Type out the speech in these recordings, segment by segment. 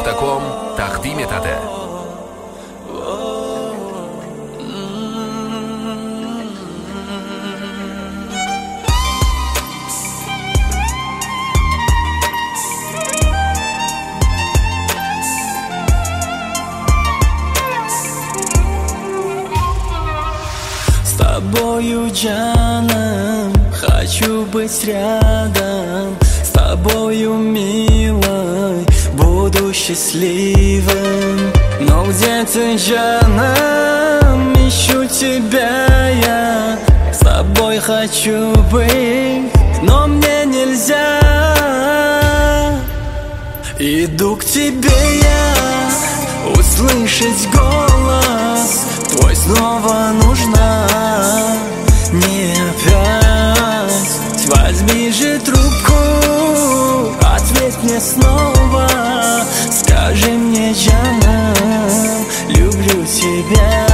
Nokta.com taqdim etadi. С тобою, Джаном, хочу быть рядом. С тобою, милой, буду счастливым. Но где ты, Джаном, ищу тебя я. С тобой хочу быть, но мне нельзя. Иду к тебе я, услышать голос твой снова нужна. Не опять, возьми же трубку, ответь мне снова. Скажи мне, Джаном, люблю тебя.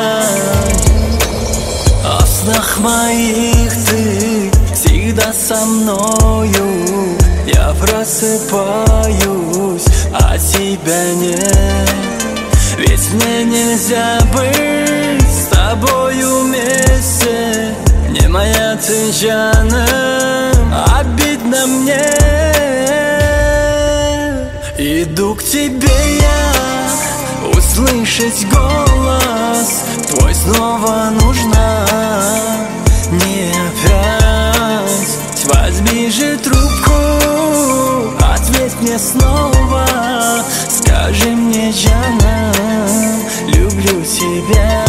А в снах моих ты всегда со мною. Я просыпаюсь, а тебя нет. Ведь мне нельзя быть с тобою вместе. Не моя ты, Джаном, обидно мне. Иду к тебе я, услышать голос твой снова нужна. Не опять, возьми же трубку, ответь мне снова. Скажи мне, Джаном, люблю тебя.